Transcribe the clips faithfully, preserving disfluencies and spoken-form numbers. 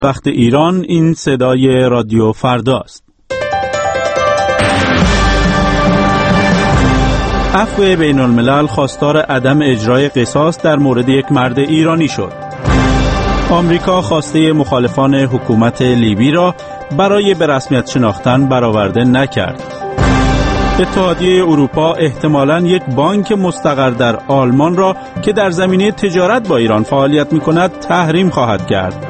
وقت ایران این صدای رادیو فرداست. عفو بین الملل خواستار عدم اجرای قصاص در مورد یک مرد ایرانی شد. آمریکا خواسته مخالفان حکومت لیبی را برای به رسمیت شناختن برآورده نکرد. اتحادیه اروپا احتمالاً یک بانک مستقر در آلمان را که در زمینه تجارت با ایران فعالیت می‌کند تحریم خواهد کرد.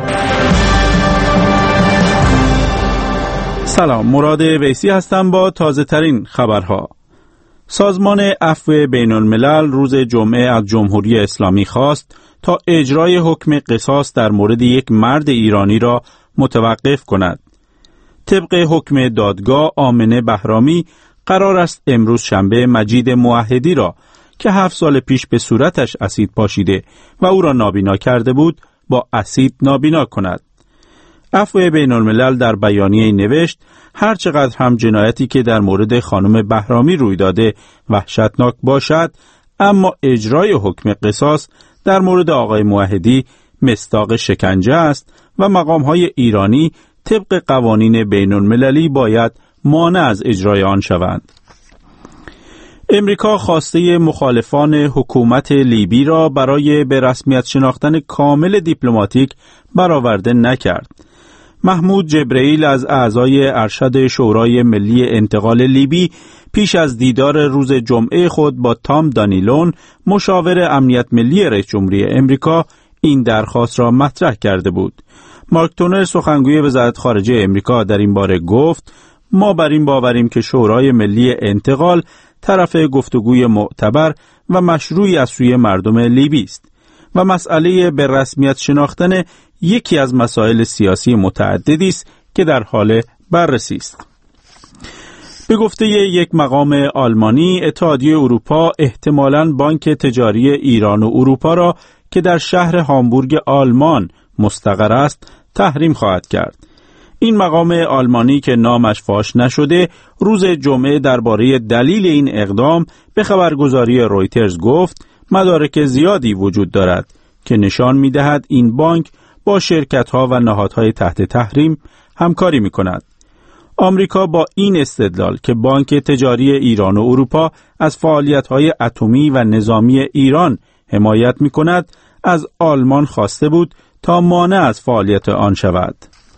سلام، مراد ویسی هستم با تازه ترین خبرها. سازمان عفو بین الملل روز جمعه از جمهوری اسلامی خواست تا اجرای حکم قصاص در مورد یک مرد ایرانی را متوقف کند. طبق حکم دادگاه، آمنه بهرامی قرار است امروز شنبه مجید موحدی را که هفت سال پیش به صورتش اسید پاشیده و او را نابینا کرده بود با اسید نابینا کند. عفو بین الملل در بیانیه نوشت هر چقدر هم جنایتی که در مورد خانم بهرامی روی داده وحشتناک باشد، اما اجرای حکم قصاص در مورد آقای موحدی مصداق شکنجه است و مقام‌های ایرانی طبق قوانین بین المللی باید مانع از اجرای آن شوند. امریکا خواسته مخالفان حکومت لیبی را برای به رسمیت شناختن کامل دیپلماتیک برآورده نکرد. محمود جبرئیل از اعضای ارشد شورای ملی انتقال لیبی پیش از دیدار روز جمعه خود با تام دانیلون، مشاور امنیت ملی رئیس جمهوری امریکا، این درخواست را مطرح کرده بود. مارک تونر سخنگوی وزارت خارجه امریکا در این باره گفت ما بر این باوریم که شورای ملی انتقال طرف گفتگوی معتبر و مشروعی از سوی مردم لیبی است و مسئله به رسمیت شناختن یکی از مسائل سیاسی متعددی است که در حال بررسی است. به گفته یک مقام آلمانی، اتحادیه اروپا احتمالاً بانک تجاری ایران و اروپا را که در شهر هامبورگ آلمان مستقر است تحریم خواهد کرد. این مقام آلمانی که نامش فاش نشده روز جمعه درباره دلیل این اقدام به خبرگزاری رویترز گفت مدارک زیادی وجود دارد که نشان می‌دهد این بانک با شرکت‌ها و نهادهای تحت تحریم همکاری می‌کند. آمریکا با این استدلال که بانک تجاری ایران و اروپا از فعالیت‌های اتمی و نظامی ایران حمایت می‌کند، از آلمان خواسته بود تا مانع از فعالیت آن شود.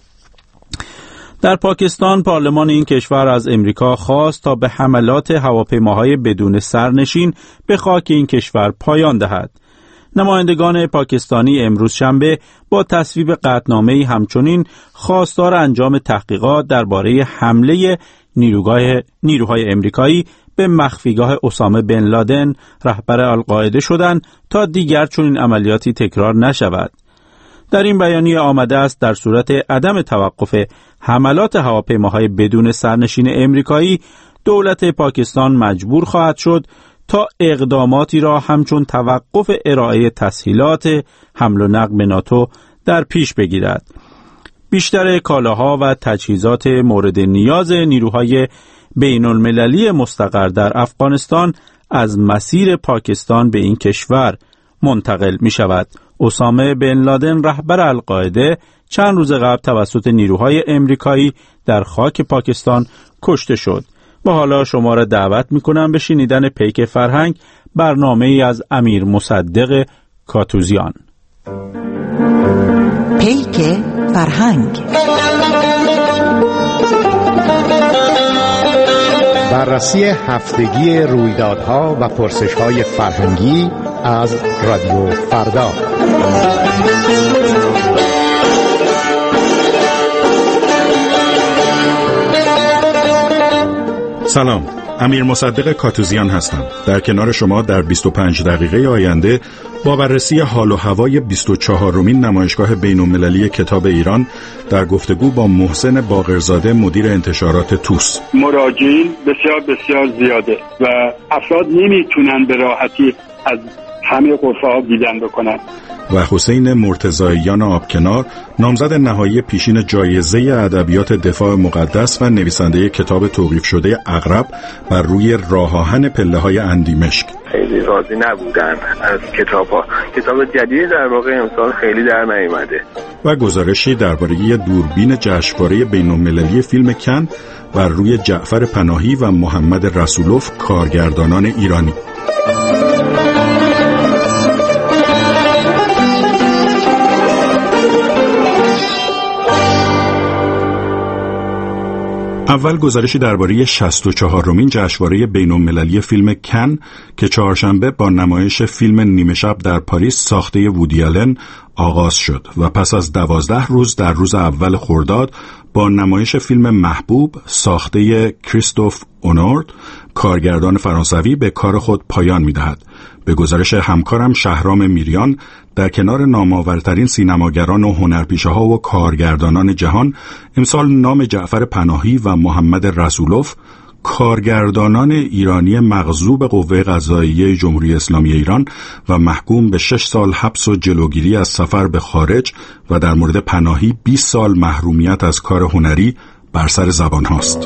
در پاکستان پارلمان این کشور از امریکا خواست تا به حملات هواپیماهای بدون سرنشین به خاک این کشور پایان دهد. نمایندگان پاکستانی امروز شنبه با تصویب قطعنامه‌ای همچنین خواستار انجام تحقیقات درباره حمله نیروگاه نیروهای امریکایی به مخفیگاه اسامه بن لادن رهبر القاعده شدند تا دیگر چنین عملیاتی تکرار نشود. در این بیانیه آمده است در صورت عدم توقف حملات هواپیماهای بدون سرنشین امریکایی، دولت پاکستان مجبور خواهد شد تا اقداماتی را همچون توقف ارائه تسهیلات حمل و نقل به ناتو در پیش بگیرد. بیشتر کالاها و تجهیزات مورد نیاز نیروهای بین المللی مستقر در افغانستان از مسیر پاکستان به این کشور منتقل می شود. اسامه بن لادن رهبر القاعده چند روز قبل توسط نیروهای امریکایی در خاک پاکستان کشته شد. و حالا شما را دعوت می کنم به شنیدن پیک فرهنگ، برنامه ای از امیر مصدق کاتوزیان. پیک فرهنگ، بررسی هفتگی رویدادها و پرسش‌های فرهنگی از رادیو فردا. سلام، امیر مصدق کاتوزیان هستم. در کنار شما در بیست و پنج دقیقه آینده با بررسی حال و هوای بیست و چهارمین نمایشگاه بین‌المللی کتاب ایران در گفتگو با محسن باقرزاده مدیر انتشارات توس. مراجعین بسیار بسیار زیاده و افراد نمیتونن به راحتی از همه غرفه‌ها دیدن بکنن. و حسین مرتضاییان آبکنار نامزد نهایی پیشین جایزه ادبیات دفاع مقدس و نویسنده کتاب توقیف شده عقرب بر روی راه آهن پله‌های اندیمشک. خیلی راضی نبودن از کتاب‌ها. کتاب جدیدی در واقع امسال خیلی در نیامده. و گزارشی درباره دوربین جشنواره بین‌المللی فیلم کن بر روی جعفر پناهی و محمد رسولوف کارگردانان ایرانی. اول گزارشی درباره شصت و چهارمین جشنواره بین‌المللی فیلم کن که چهارشنبه با نمایش فیلم نیمه شب در پاریس ساخته وودی آلن آغاز شد و پس از دوازده روز در روز اول خرداد با نمایش فیلم محبوب ساخته کریستوف اونورد کارگردان فرانسوی به کار خود پایان می‌دهد. به گزارش همکارم شهرام میریان، در کنار نامآورترین سینماگران و هنرپیشه‌ها و کارگردانان جهان، امسال نام جعفر پناهی و محمد رسولوف، کارگردانان ایرانی مغضوب قوه قضاییه جمهوری اسلامی ایران و محکوم به شش سال حبس و جلوگیری از سفر به خارج و در مورد پناهی بیست سال محرومیت از کار هنری بر سر زبان هاست.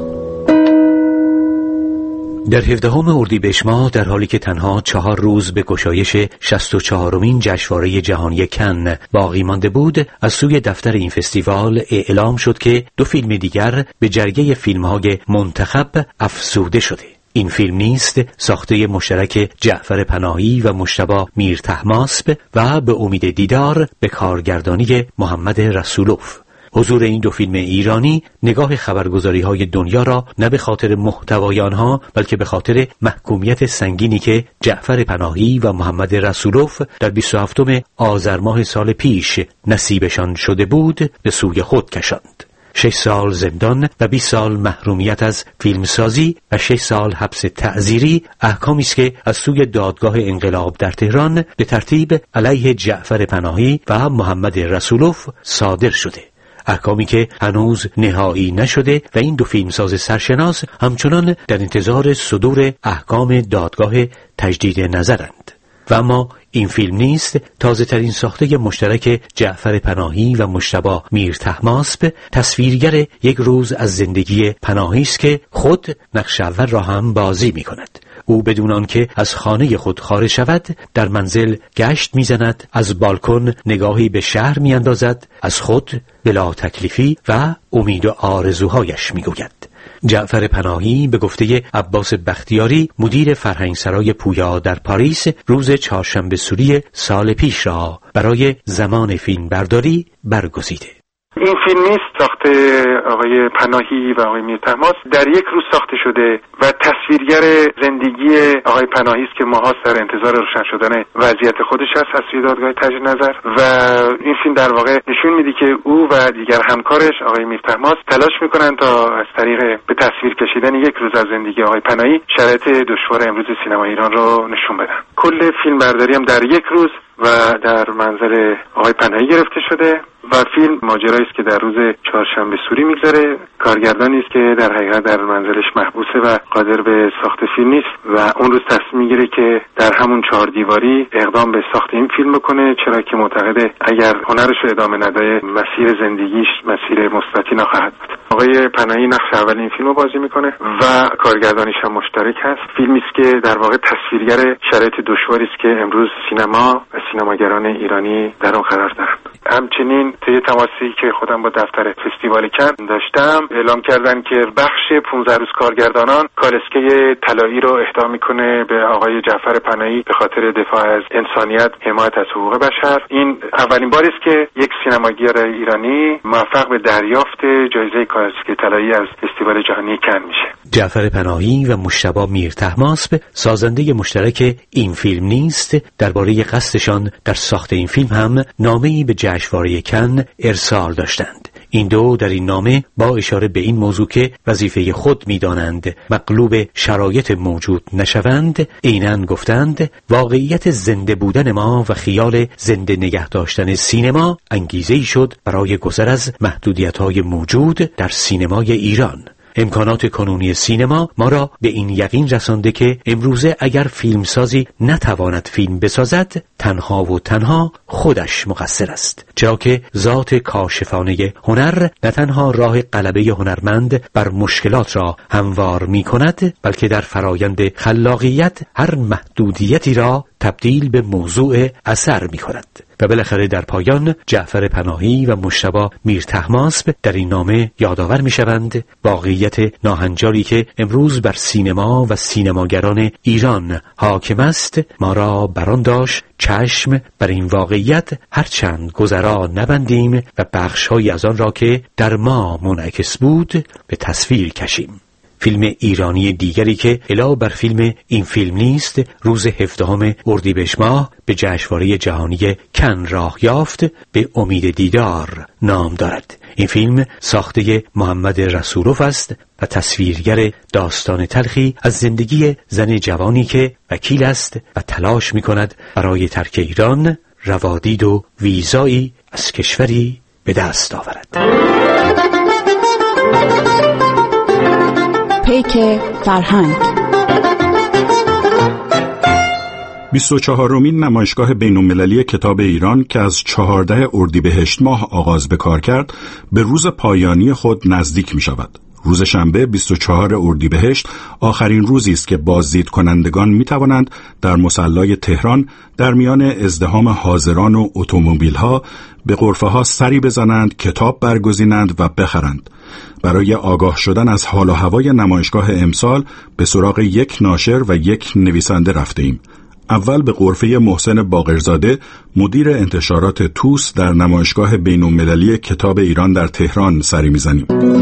در هفدهم اردیبهشت ماه در حالی که تنها چهار روز به گشایش شصت و چهارمین جشنواره جهانی کن باقی مانده بود، از سوی دفتر این فستیوال اعلام شد که دو فیلم دیگر به جرگه فیلم‌های منتخب افزوده شده. این فیلم نیست ساخته مشترک جعفر پناهی و مجتبی میرطهماسب و به امید دیدار به کارگردانی محمد رسولوف. حضور این دو فیلم ایرانی نگاه خبرگزاری‌های دنیا را نه به خاطر محتوای آنها بلکه به خاطر محکومیت سنگینی که جعفر پناهی و محمد رسولوف در بیست و هفتم آذر ماه سال پیش نصیبشان شده بود به سوی خود کشاند. شش سال زندان و بیست سال محرومیت از فیلمسازی و شش سال حبس تعزیری احکامی است که از سوی دادگاه انقلاب در تهران به ترتیب علیه جعفر پناهی و محمد رسولوف صادر شده. احکامی که هنوز نهایی نشده و این دو فیلمساز سرشناس همچنان در انتظار صدور احکام دادگاه تجدید نظرند. و اما این فیلم نیست تازه ترین ساخته مشترک جعفر پناهی و مجتبی میرطهماسب، تصویرگر یک روز از زندگی پناهی است که خود نقش اول را هم بازی می کند. او بدون آنکه از خانه خود خارج شود در منزل گشت می‌زند، از بالکن نگاهی به شهر می‌اندازد، از خود بلا تکلیفی و امید و آرزوهایش می‌گوید. جعفر پناهی به گفته عباس بختیاری مدیر فرهنگسرای پویا در پاریس روز چهارشنبه سوری سال پیش را برای زمان فیلم برداری برگزیده. این فیلم نیست ساخته آقای پناهی و آقای میرطهماسب در یک روز ساخته شده و تصویرگر زندگی آقای پناهی است که ماها در انتظار روشن شدن وضعیت خودش هست از سوی دادگاه تجدید نظر و این فیلم در واقع نشون میده که او و دیگر همکارش آقای میرطهماسب تلاش میکنن تا از طریق به تصویر کشیدن یک روز از زندگی آقای پناهی شرایط دشوار امروز سینما ایران رو نشون بدن. کل فیلم برداری هم در یک روز و در منزل آقای پناهی گرفته شده و فیلم ماجرایی است که در روز چهارشنبه سوری میگذره. کارگردانی است که در حقیقت در منزلش محبوسه و قادر به ساخت فیلم نیست و اون روز تصمیم میگیره که در همون چهار دیواری اقدام به ساخت این فیلم بکنه، چرا که معتقده اگر هنرش رو ادامه نده مسیر زندگیش مسیر مثبتی نخواهد بود. آقای پناهی نقش اول این فیلم رو بازی میکنه و کارگردانیش هم مشترک هست. فیلمی است که در واقع تصویرگر شرایط دشواری است که امروز سینما و سینماگران ایرانی در اون قرار دارند. همچنین طی تماسی که خودم با دفتر فستیوال کن داشتم اعلام کردن که بخش پانزده روز کارگردانان کالسکه طلایی رو اهدا میکنه به آقای جعفر پناهی به خاطر دفاع از انسانیت، حمایت از حقوق بشر. این اولین باری است که یک سینماگر ایرانی موفق به دریافت جایزه کالسکه طلایی از فستیوال جهانی کن میشه. جعفر پناهی و مجتبی میرطهماسب سازنده مشترک این فیلم نیست درباره قصدشان در ساخت این فیلم هم نامه‌ای به جشنواره کن ارسال داشتند. این دو در این نامه با اشاره به این موضوع که وظیفه خود می‌دانند مغلوب شرایط موجود نشوند، عیناً گفتند واقعیت زنده بودن ما و خیال زنده نگه داشتن سینما انگیزه‌ای شد برای گذر از محدودیت‌های موجود در سینمای ایران. امکانات کنونی سینما ما را به این یقین رسانده که امروزه اگر فیلمسازی نتواند فیلم بسازد، تنها و تنها خودش مقصر است، چرا که ذات کاشفانه هنر نه تنها راه غلبه هنرمند بر مشکلات را هموار می کند، بلکه در فرایند خلاقیت هر محدودیتی را تبدیل به موضوع اثر می کند. و بالاخره در پایان جعفر پناهی و مجتبی میرطهماسب در این نامه یادآور می شوند واقعیت ناهنجاری که امروز بر سینما و سینماگران ایران حاکم است ما را بران داشت چشم بر این واقعیت هرچند گذرا نبندیم و بخش‌هایی از آن را که در ما منعکس بود به تصویر کشیم. فیلم ایرانی دیگری که علاوه بر فیلم این فیلم نیست، روز هفدهم اردیبهشت ماه به جشنواره جهانی کن راه یافت، به امید دیدار نام دارد. این فیلم ساخته محمد رسولوف است و تصویرگر داستان تلخی از زندگی زن جوانی که وکیل است و تلاش می کند برای ترک ایران روادید و ویزایی از کشوری به دست آورد. پیک فرهنگ. بیست و چهارمین نمایشگاه بین‌المللی کتاب ایران که از چهاردهم اردیبهشت ماه آغاز به کار کرد، به روز پایانی خود نزدیک می شود. روز شنبه بیست و چهارم اردیبهشت آخرین روزی است که بازدید کنندگان می توانند در مصلی تهران در میان ازدحام حاضران و اتومبیل‌ها به غرفه‌ها سری بزنند، کتاب برگزینند و بخرند. برای آگاه شدن از حال و هوای نمایشگاه امسال به سراغ یک ناشر و یک نویسنده رفته ایم. اول به غرفه محسن باقرزاده، مدیر انتشارات توس در نمایشگاه بین‌المللی کتاب ایران در تهران سری میزنیم.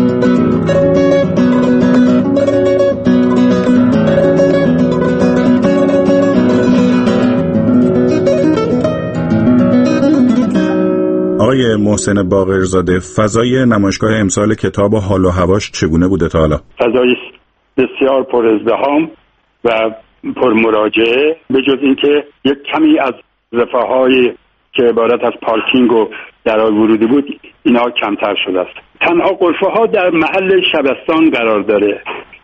آقای محسن باقرزاده، فضای نمایشگاه امسال کتاب و حال و هواش چگونه بوده تا حالا؟ فضای بسیار پر ازدحام و پر مراجعه، به جز اینکه یک کمی از رفاهایی که عبارت از پارکینگ و درهای ورودی بود اینا کمتر شده است. تنها غرفه ها در محل شبستان قرار داره.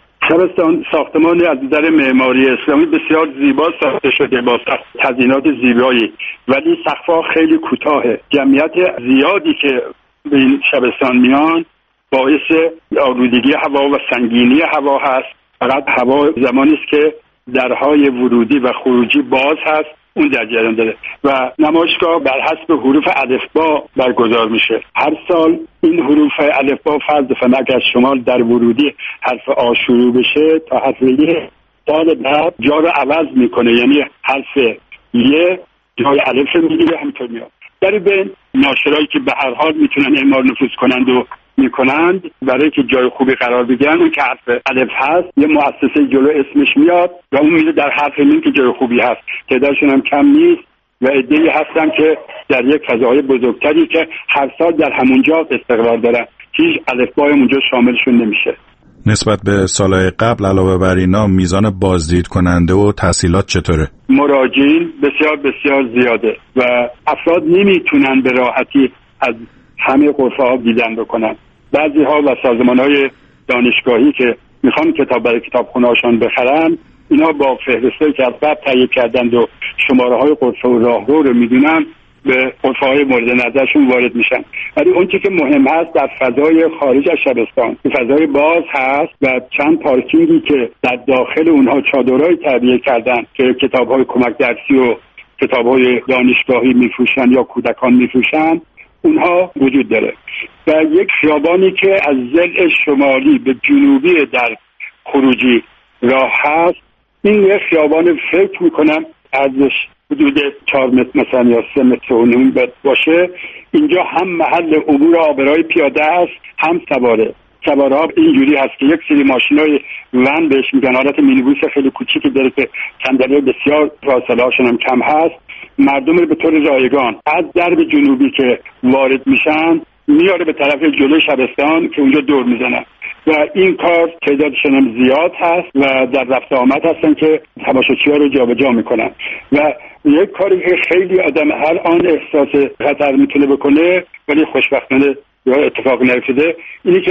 شبستان ساختمانی از نظر معماری اسلامی بسیار زیبا ساخته شده با تزیینات زیبایی، ولی سقف‌ها خیلی کوتاهه. جمعیت زیادی که به این شبستان میان باعث آلودگی هوا و سنگینی هوا هست. فقط هوا زمانی است که درهای ورودی و خروجی باز هست اون در جریان داره و نمایشگاه بر حسب حروف الفبا برگزار میشه. هر سال این حروف الفبا فرض فنک از شمال در ورودی حرف آ شروع بشه تا حرف ی، سال بعد جا رو عوض میکنه، یعنی حرف ی جای الف میگیره، همینطور میاد. در بین ناشرایی که به هر حال میتونن اعمال نفوذ کنند و میکنند برای که جای خوبی قرار بگیرن، اون که حرف الف هست یه مؤسسه جلو اسمش میاد و اون میره در حرف میم که جای خوبی هست. تعدادشون هم کم نیست و عده‌ای هستن که در یک فضای بزرگتری که هر سال در همونجا استقرار دارن، هیچ الفبای اونجا شاملشون نمیشه. نسبت به سالهای قبل علاوه بر اینا میزان بازدید کننده و تحصیلات چطوره؟ مراجعین بسیار بسیار زیاده و افراد نمیتونن به راحتی از همه غرفه ها دیدن بکنن. بعضی ها و سازمان های دانشگاهی که میخوان کتاب برای کتابخونه هاشون بخرن، اینا با فهرستی که از قبل تهیه کردند و شماره های غرفه و راهرو رو میدونن به غرفه های مورد نظرشون وارد میشن. ولی اون چیزی که مهم هست در فضای خارج از شبستان، فضای باز هست و چند پارکینگی که در داخل اونها چادرهای تعبیه کردن که کتاب های کمک درسی و کتاب های دانشگاهی میفروشن یا کودکان میفروشن، اونها وجود داره. و یک خیابانی که از ضلع شمالی به جنوبی در خروجی راه هست، این یک خیابان فکر میکنم ازش حدود چهار متر مثلا یا سه متر و نیم باشه. اینجا هم محل عبور آبرای پیاده است، هم سواره. سواره ها اینجوری هست که یک سری ماشینای ون بهش میگن، حالت مینیبوس خیلی کوچیکی داره که صندلی بسیار فاصله هاشون هم کم هست. مردم رو به طور رایگان از درب جنوبی که وارد میشن میاره به طرف جلوی شبستان که اونجا دور میزنن و این کار تعدادشون هم زیاد هست و در رفت آمد هستن که تماشاچی‌ها رو جابجا میکنن و یک کاری که خیلی آدم هر آن احساس خطر میتونه بکنه ولی خوشبختانه یا اتفاق نیفتاده، اینی که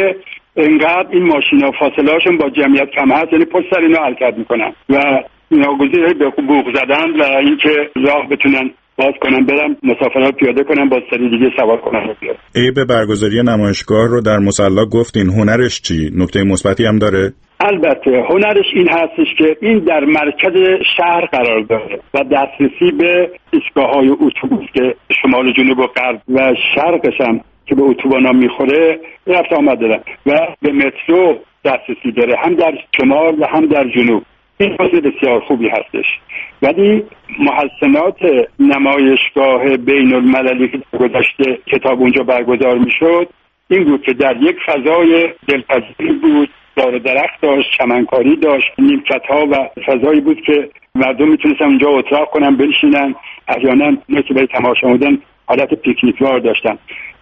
اینقدر این ماشینا فاصله هاشون با جمعیت کم هست، یعنی پشت سر اینا حرکت میکنن و ناگزیر به بوق زدن و اینکه راه بتونن باز کنن، برن مسافرها پیاده کنن، با سری دیگه سوار کنن و بیارن. عیب برگزاری نمایشگاه رو در مصلی گفتین، هنرش چی؟ نکته مثبتی هم داره؟ البته هنرش این هستش که این در مرکز شهر قرار داره و دسترسی به ایستگاه‌های اتوبوس که شمال و جنوب و غرب و شرقش هم که به اتوبانا میخوره رفت آمد داره و به مترو دسترسی داره، هم در شمال و هم در جنوب. این حوزه بسیار خوبی هستش. ولی محسنات نمایشگاه بین المللی که گذشته کتاب اونجا برگزار میشد این بود که در یک فضای دلپذیر بود، دار درخت داشت، چمنکاری داشت، نیمکت‌ها و فضایی بود که مردم میتونستن اونجا اتراق کنن، بنشینن، احیانا نه که برای تماشا بودن حالت پیکنیکوار داشتن.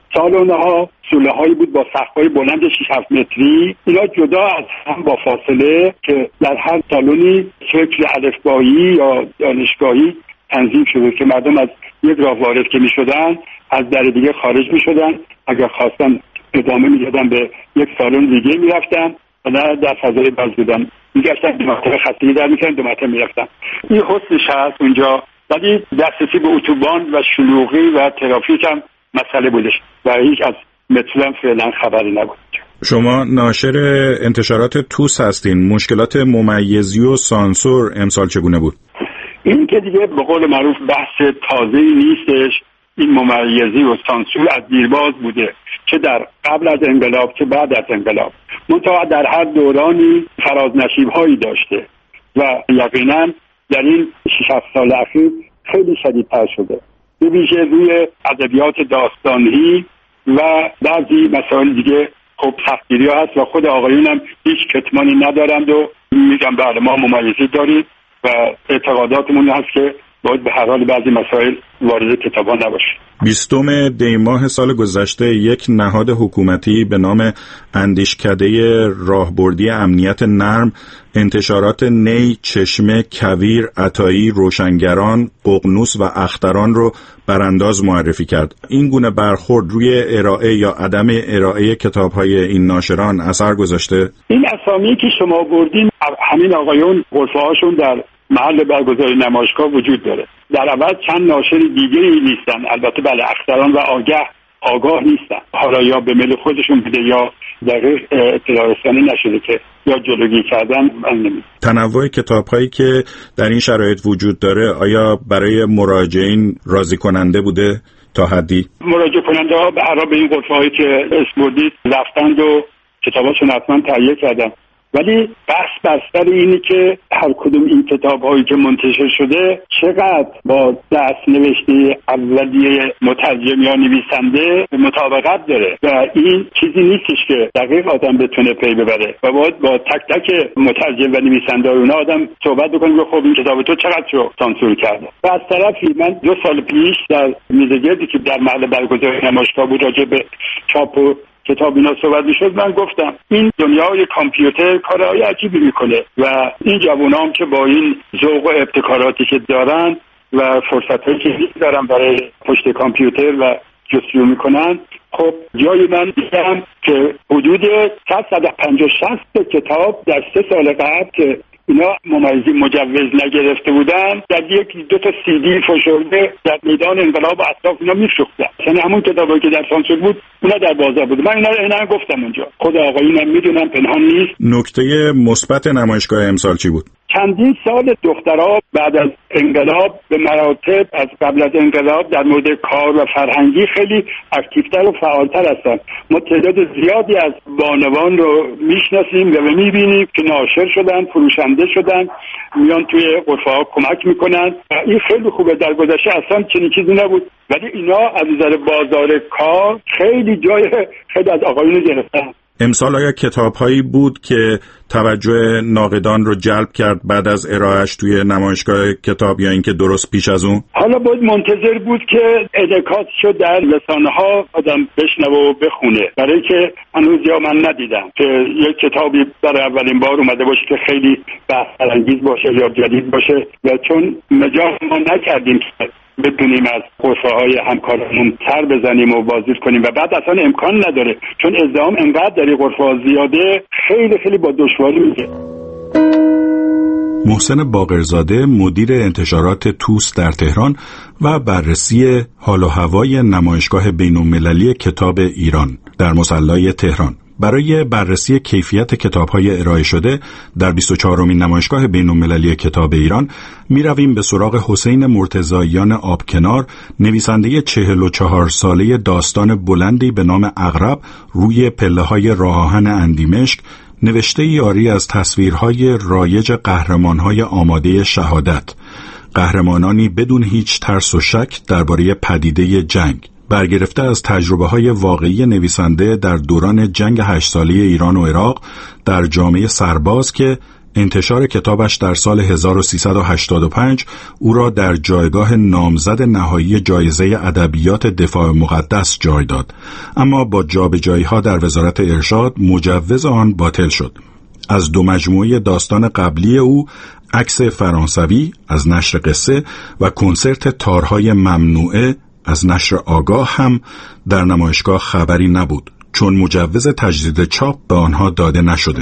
سالن‌ها سوله‌هایی بود با سقف‌های بلند شش هفت متری، اینا جدا از هم با فاصله که در هر سالنی شکل الفبایی یا دانشگاهی تنظیم شده که مردم از یک راه وارد که می‌شدن از در دیگه خارج می‌شدن، اگر خواستن ادامه می‌دادن به یک سالن دیگه می‌رفتن و نه در فضای باز بودن می‌گشتن، دو مرتبه خطی در می‌کردن، دو مرتبه می‌رفتن. این حسنش هست اونجا، ولی دسترسی به اتوبان و شلوغی و ترافیک هم مسئله بودش و هیچ از مترو هم فعلا خبری نبود. شما ناشر انتشارات توس هستین، مشکلات ممیزی و سانسور امسال چگونه بود؟ این که دیگه به قول معروف بحث تازه‌ای نیستش. این ممیزی و سانسور از دیرباز بوده، چه در قبل از انقلاب چه بعد از انقلاب، منتها در هر دورانی فرازنشیب‌هایی داشته و یقینا در این شش هفت سال اخیر خیلی شدیدتر شده، به ویژه روی ادبیات داستانی و بعضی مسائل دیگه. خب سختگیری ها هست و خود آقایون هم هیچ کتمانی ندارند و میگم بله ما ممیزی داریم و اعتقاداتمون هست که باید به هر حال بعضی مسائل وارد کتابان نباشه. بیستم دی ماه سال گذشته یک نهاد حکومتی به نام اندیشکده راهبردی امنیت نرم انتشارات نی، چشمه، کویر، عطایی، روشنگران، ققنوس و اختران رو برانداز معرفی کرد. این گونه برخورد روی ارائه یا عدم ارائه کتاب‌های این ناشران اثر گذاشته؟ این اسامی که شما بردین همین آقایون غرفه‌هاشون در محل برگزاری نمایشگاه وجود داره. در اول چند ناشر دیگه ای نیستن، البته بله اختران و آگه آگاه نیستن، حالا یا به میل خودشون بوده یا دقیق اطلاع رسانی نشده که یا جلوگیری کردن. من نمیدونم تنوع کتاب‌هایی که در این شرایط وجود داره آیا برای مراجعین راضی کننده بوده تا حدی؟ مراجعه کننده ها به هر حال به این غرفه‌هایی که اسم بردید رفتند و کتاباشون حتما تهیه کردن، ولی بحث بر سر اینی که هر کدوم این کتاب‌هایی که منتشر شده چقدر با دست نوشته اولیه مترجم یا نویسنده مطابقت داره و این چیزی نیستش که دقیق آدم بتونه پی ببره و باید با تک تک مترجم و نویسنده اون آدم صحبت بکنه که خب این کتاب تو چقدر رو سانسور کرده. و از طرفی من دو سال پیش در میزگردی که در محل برگزاری نمایشگاه بود راجع به چاپ و کتاب اینا صحبت میشد، من گفتم این دنیای کامپیوتر کارهای عجیبی میکنه و این جوونا هم که با این ذوق و ابتکاراتی که دارن و فرصتایی که دارن برای پشت کامپیوتر و جستجو میکنن، خب جای من دیدم که حدود صد تا صد و پنجاه شصت کتاب در سه سال قبل که اینا ممیزی مجوز نگرفته بودن در یک دو تا سی دی فشرده در میدان انقلاب و اطراف اینا میفروختن. یعنی همون کتابایی که در سانسور بود اونا در بازار بود. من اینا اینا گفتم اونجا، خود آقایونم میدونن، پنهان نیست. نکته مثبت نمایشگاه امسال چی بود؟ چندین سال دخترها بعد از انقلاب به مراتب از قبل از انقلاب در مورد کار و فرهنگی خیلی اکتیوتر و فعالتر هستن. ما تعداد زیادی از بانوان رو میشناسیم و میبینیم که ناشر شدن، فروشنده شدن، میان توی غرفه ها کمک میکنن و این خیلی خوبه. در گذشته اصلا چنین چیزی نبود، ولی اینا از نظر بازار کار خیلی جای خیلی از آقایون گرفتن. امسال آیا کتاب‌هایی بود که توجه ناقدان رو جلب کرد بعد از ارائهش توی نمایشگاه کتاب یا اینکه درست پیش از اون؟ حالا باید منتظر بود که انعکاس شد در رسانه‌ها آدم بشنوه و بخونه، برای که هنوز یا من ندیدم که یک کتابی برای اولین بار اومده باشه که خیلی بحث برانگیز باشه یا جدید باشه و چون مجال ما نکردیم که بتونیم از قرفه های همکارمون تر بزنیم و بازدید کنیم و بعد اصلا امکان نداره، چون ازدحام انقدر در این قرفه ها زیاده، خیلی خیلی با دشواری میشه. محسن باقرزاده مدیر انتشارات توس در تهران و بررسی حال و هوای نمایشگاه بین‌المللی کتاب ایران در مصلی تهران. برای بررسی کیفیت کتاب‌های ارائه شده در بیست و چهارمین نمایشگاه بین‌المللی کتاب ایران می رویم به سراغ حسین مرتضاییان آبکنار، نویسنده چهل و چهار ساله داستان بلندی به نام عقرب روی پله‌های راه آهن اندیمشک، نوشته یاری از تصویرهای رایج قهرمانهای آماده شهادت، قهرمانانی بدون هیچ ترس و شک درباره پدیده جنگ، برگرفته از تجربه‌های واقعی نویسنده در دوران جنگ هشت ساله ایران و عراق در جامعه سرباز که انتشار کتابش در سال هزار و سیصد و هشتاد و پنج او را در جایگاه نامزد نهایی جایزه ادبیات دفاع مقدس جای داد، اما با جابجایی‌ها در وزارت ارشاد مجوز آن باطل شد. از دو مجموعه داستان قبلی او، عکس فرانسوی از نشر قصه و کنسرت تارهای ممنوعه از نشر آگاه هم در نمایشگاه خبری نبود، چون مجوز تجدید چاپ به آنها داده نشده.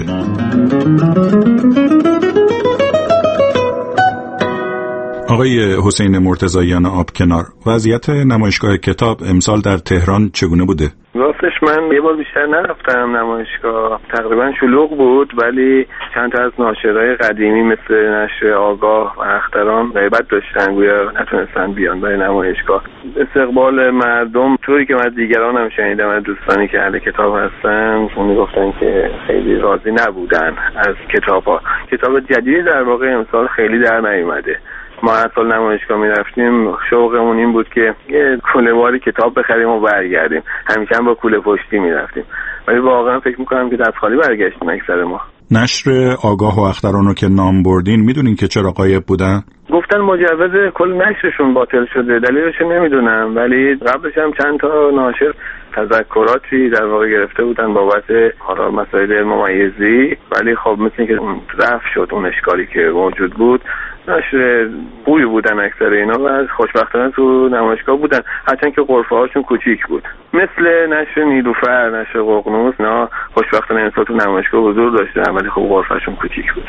آقای حسین مرتضاییان آبکنار، وضعیت نمایشگاه کتاب امسال در تهران چگونه بوده؟ راستش من یه بار بیشتر نرفتم نمایشگاه، تقریبا شلوغ بود، ولی چند تا از ناشرهای قدیمی مثل نشر آگاه و اختران غیبت داشتن، گویا نتونستن بیان برای نمایشگاه. استقبال مردم طوری که من دیگران هم شنیدم از دوستانی که اهل کتاب هستن، اون میگفتن که خیلی راضی نبودن از کتاب‌ها. کتاب جدیدی در واقع امسال خیلی در نیومده. ما هر سال نمایشگاه می رفتیم، شوقمون این بود که یه کوله‌واری کتاب بخریم و برگردیم. همیشه هم با کوله پشتی می رفتیم، ولی واقعا فکر میکنم که دست خالی برگشتیم اکثر ما. نشر آگاه و اخترانو که نام بردین، میدونین که چرا غایب بودن؟ گفتن مجوز کل نشرشون باطل شده، دلیلش نمیدونم، ولی قبلش هم چند تا ناشر تذکراتی در واقع گرفته بودن بابت حالا مسائل ممیزی، ولی خب مثل اینکه اون رفع شد اون اشکالی که موجود بود. نشر خوبی بودن اکثر اینا و خوشبختانه تو نمایشگاه بودن، هرچند که غرفه هاشون کوچیک بود. مثل نشر نیلوفر، نشر ققنوس، نه خوشبختانه امسال تو نمایشگاه حضور داشتن، ولی خب غرفه هاشون کوچیک بود.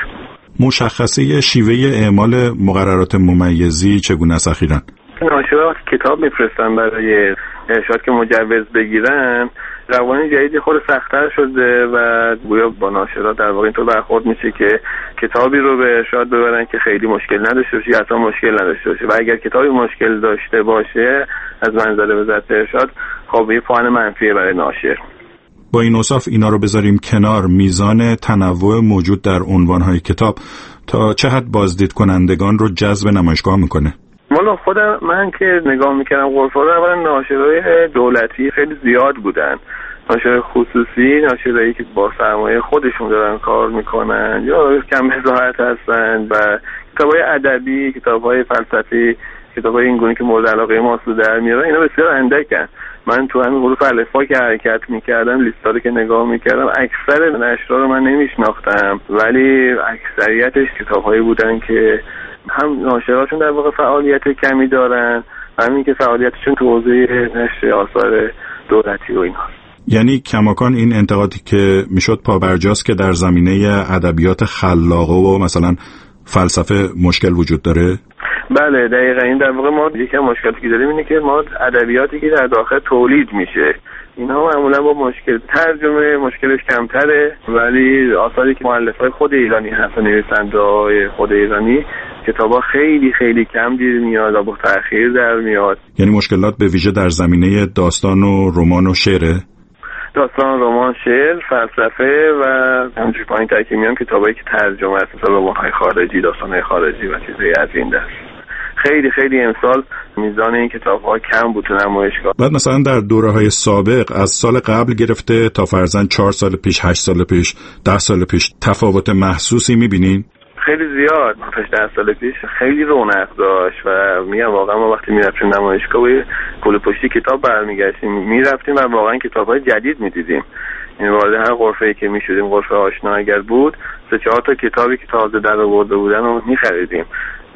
مشخصه شیوه اعمال مقررات ممیزی چگونه است اخیراً؟ ناشرات کتاب میفرستن برای ارشاد که مجوز بگیرن. قوانین جدیدی خود سخت‌تر شده و گویا با ناشرات در واقع اینطور برخورد میشه که کتابی رو به ارشاد ببرن که خیلی مشکل نداشته باشه یا اصلا مشکل نداشته باشه، و اگر کتابی مشکل داشته باشه از منظر وزارت ارشاد خب یه پوان منفیه برای ناشر. با این اوصاف اینا رو بذاریم کنار، میزان تنوع موجود در عنوان‌های کتاب تا چه حد بازدید کنندگان رو جذب نمایشگاه میکنه؟ والا خودم من که نگاه میکردم غرفه رو، اولا ناشرای دولتی خیلی زیاد بودن، ناشر خصوصی، ناشرایی که با سرمایه خودشون دارن کار میکنن یا کم بضاعت هستن، و کتابای ادبی، کتابای فلسفی، کتابای این گونه که مورد علاقه ما در میارن، اینا بسیار اندکن. من تو همین حروف الفبا که حرکت میکردم، لیستا رو که نگاه میکردم، اکثر نشرا رو من نمیشناختم، ولی اکثریتش کتابهایی بودن که هم ناشراشون در واقع فعالیت کمی دارن، همین که فعالیتشون تو حوزه نشر آثار دولتی و اینها. یعنی کماکان این انتقادی که میشد پابرجاست که در زمینه ادبیات خلاقه و مثلا فلسفه مشکل وجود داره؟ بله دقیقاً. این در واقع ما یکی از مشکلاتی که داریم اینه که ما ادبیاتی که در داخل تولید میشه اینها معمولا با مشکل ترجمه مشکلش کمتره، ولی آثاری که مؤلفای خود ایرانی هستن، نویسنده‌های خود ایرانی، کتابا خیلی خیلی کم دیر میاد و با تأخیر در میاد. یعنی مشکلات به ویژه در زمینه داستان و رمان و شعره؟ داستان، رمان، شعر، فلسفه و همچنین پایین تر که میان کتابایی که ترجمه است، مثل رمان‌های خارجی، داستان‌های خارجی و چیزایی از این دست. خیلی خیلی امسال میزان این کتاب‌ها کم بود تو نمایشگاه. بعد مثلا در دوره‌های سابق از سال قبل گرفته تا فرضاً چهار سال پیش، هشت سال پیش، ده سال پیش تفاوت محسوسی می‌بینین؟ خیلی زیاد. پس ده سال پیش خیلی رونق داشت و میگم واقعا ما وقتی میرفتیم نمایشگاه و کوله پشتی کتاب برمیگشتیم میرفتیم و واقعا کتاب‌های جدید می‌دیدیم. این وارد هر غرفه‌ای که می‌شدیم، غرفه آشنا اگر بود، سه چهار تا کتابی که تازه در آورده بودن رو می‌خریدیم.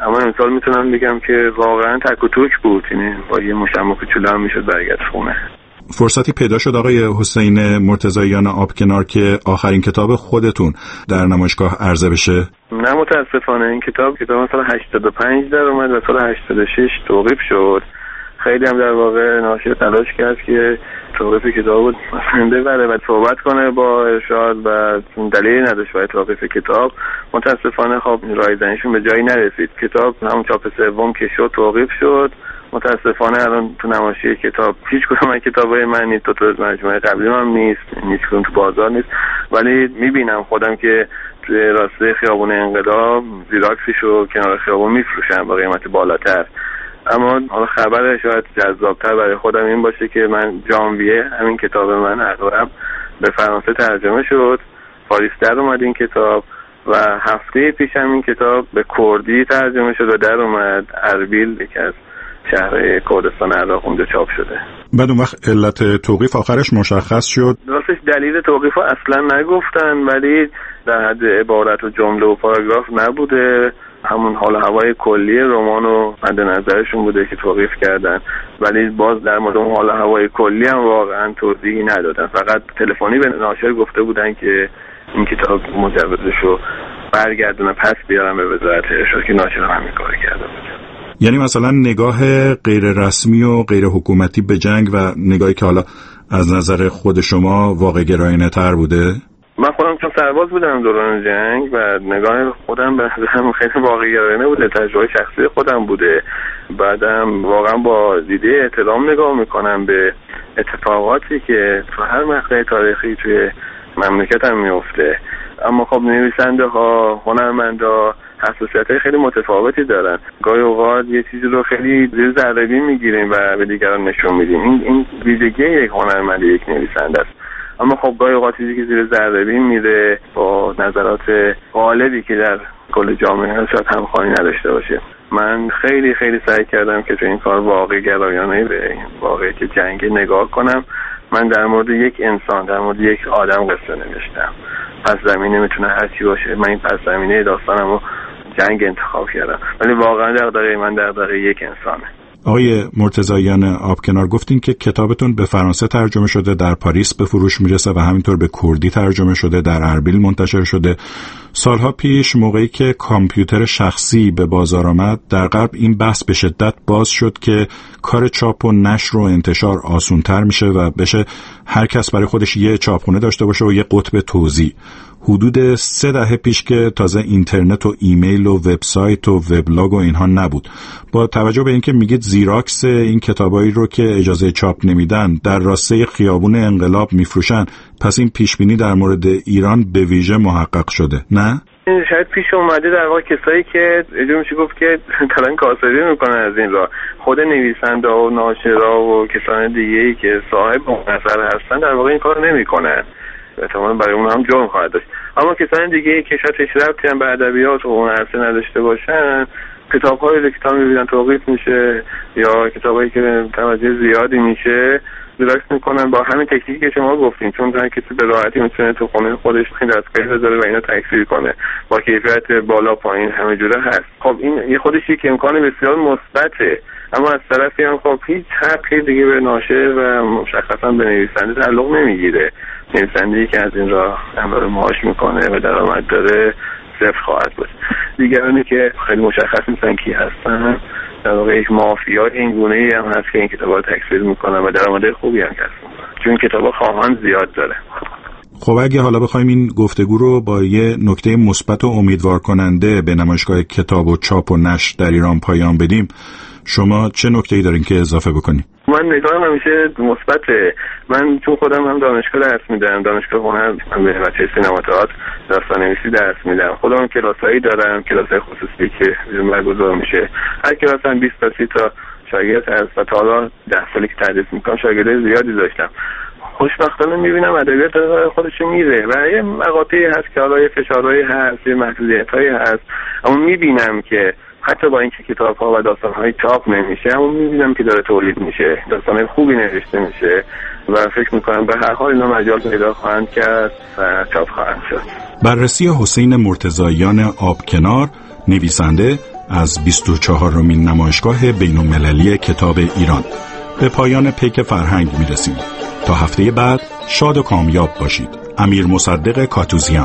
اما امسال میتونم بگم که واقعا تک و توک بود، یعنی با یه مشم کوچولو هم میشد برگشت خونه. فرصتی پیدا شد آقای حسین مرتضیان آبکنار که آخرین کتاب خودتون در نمایشگاه عرضه بشه؟ نه متاسفانه این کتاب کتاب سال هشتاد و پنج در اومد و سال هشتاد و شش توقیف شد. خیلی هم در واقع ناشر تلاش کرد که توقیف کتاب بود مثلا ببره و صحبت کنه با ارشاد و دلیلی نداشت برای توقیف کتاب. متاسفانه خب رایزنیشون به جایی نرسید. کتاب همون چاپ سوم که شد توقیف شد. متاسفانه الان تو نمایشی کتاب هیچ کدوم از کتابای من نیست، تو تو مجموعه قبلی هم نیست، هیچ کدوم تو بازار نیست، ولی میبینم خودم که توی راسته خیابون انقلاب زیراکسیشو کنار خیابون میفروشن با قیمت بالاتر. اما حالا خبر شاید جذابتر برای خودم این باشه که من ژانویه همین کتاب من اغلب به فرانسه ترجمه شد، پاریس در اومد این کتاب و هفته پیش هم این کتاب به کردی ترجمه شد و در اومد اربیل، یکی از شهر کردستان عراق اونجا چاپ شده. بعد اون وقت علت توقیف آخرش مشخص شد؟ راستش دلیل توقیف اصلا نگفتن، ولی در حد عبارت و جمله و پاراگراف نبوده، همون حال هوای کلی رمان و مد نظرشون بوده که توقیف کردن، ولی باز در مورد اون حال هوای کلی هم واقعا توضیحی ندادن. فقط تلفنی به ناشر گفته بودن که این کتاب مجوزشو برگردونن پس بیارن به وزارت ارشاد که ناشر هم همین کارو کرده بود. یعنی مثلا نگاه غیر رسمی و غیر حکومتی به جنگ و نگاهی که حالا از نظر خود شما واقع گرایانه تر بوده؟ من خودم چون سرباز بودم دوران جنگ و نگاه خودم به هم خیلی واقع گرایانه بوده، تجربه شخصی خودم بوده. بعدم واقعا با دیده احترام نگاه میکنم به اتفاقاتی که تو هر مقطع تاریخی توی مملکتم میفته. اما خب نویسنده ها، هنرمندا حساسیت‌های خیلی متفاوتی دارن. گاهی اوقات یه چیزی رو خیلی زیر ذره بین میگیریم و به دیگران نشون میدیم. این این ویژگی یک هنرمند، یک نویسنده است. اما خب گاهی اوقات چیزی که زیر ذره بین میره با نظرات غالبی که در کل جامعه شاید همخوانی نداشته باشه. من خیلی خیلی سعی کردم که تو این کار واقع گرایانه به واقعی که جنگ نگاه کنم. من در مورد یک انسان، در مورد یک آدم قصه نوشتم. پس زمینه میتونه هر چی باشه. من این پس زمینه داستانمو جنگ انتخاب کردم، ولی واقعا دغدغه من دغدغه یک انسانه. آقای مرتضیان آبکنار، گفتین که کتابتون به فرانسه ترجمه شده، در پاریس به فروش میرسه و همینطور به کردی ترجمه شده، در اربیل منتشر شده. سالها پیش موقعی که کامپیوتر شخصی به بازار آمد، در غرب این بحث به شدت باز شد که کار چاپ و نشر و انتشار آسان‌تر میشه و بشه هر کس برای خودش یه چاپخونه داشته باشه و یه قطب توزیع. حدود سه دهه پیش که تازه اینترنت و ایمیل و وبسایت و وبلاگ و اینها نبود. با توجه به اینکه میگید زیراکس این کتابایی رو که اجازه چاپ نمیدن در راسته خیابون انقلاب میفروشن، پس این پیشبینی در مورد ایران به ویژه محقق شده، نه؟ شاید پیش اومده در واقع کسایی که اجازه میشه گفت که دارن کاسبی میکنن از این راه. خود نویسنده و ناشرا و کسان دیگه‌ای که صاحب اون اثر هستن در واقع این کارو نمیکنن. احتمالاً برای اون هم جرم خواهد داشت. اما کسان دیگه‌ای که شاید ربطی هم به ادبیات و اون عرصه نداشته باشن، کتاب‌های رو کتاب می‌بینن توقیف میشه یا کتابایی که توجه زیادی میشه زیراکس میکنن با همین تکنیکی که شما گفتین، چون هر کسی به راحتی میتونه تو خونه خودش خیلی دستگاهی بذاره و اینا تکثیر کنه با کیفیت بالا پایین همه جوره هست. خب این یه خودش یک امکان بسیار مثبته، اما از طرفی هم خب هیچ حقی دیگه به ناشر و مشخصا به نویسنده تعلق نمیگیره. نویسنده‌ای که از این راه امرار معاش میکنه و درآمد داره صفر خواهد بود. دیگرانی که خیلی مشخص نیستن کی هستن، در واقع یک مافیا این گونه‌ای هم هست که این کتابا رو تکثیر میکنن و درآمد خوبی هم کسب میکنن، چون کتابا خواهان زیاد داره. خب اگه حالا بخوایم این گفتگو رو با یه نکته مثبت و امیدوار کننده به نمایشگاه کتاب و چاپ و نشر در ایران پایان بدیم، شما چه نکته‌ای دارین که اضافه بکنید؟ من نگاهم همیشه مثبته. من چون خودم هم دانشگاه درس میدم، دانشگاه هنر به بچه سینما تئاتر داستان‌نویسی درس میدم. خودم کلاسایی دارم، کلاسای خصوصی که برگزار میشه. هر کلاس هم بیست تا سی تا شاگرد هست و تا حالا ده سالی که تدریس میکنم شاگرد زیادی داشتم. خوشبختانه میبینم ادبیات داره خودش میره و یه مقاطعی هست که حالا یه فشارهایی هست، یه محدودیت‌هایی هست، اما میبینم که حتی با اینکه کتاب‌ها و داستان‌های چاپ نمیشه، اما می‌بینم که داره تولید میشه، داستان‌های خوبی نوشته میشه و فکر می‌کنم به هر حال اینا مجال پیدا خواهند کرد و چاپ خواهند شد. بررسی حسین مرتضیان آبکنار، نویسنده، از بیست و چهارمین نمایشگاه بین‌المللی کتاب ایران. به پایان پیک فرهنگ میرسیم. تا هفته بعد شاد و کامیاب باشید. امیر مصدق کاتوزیان.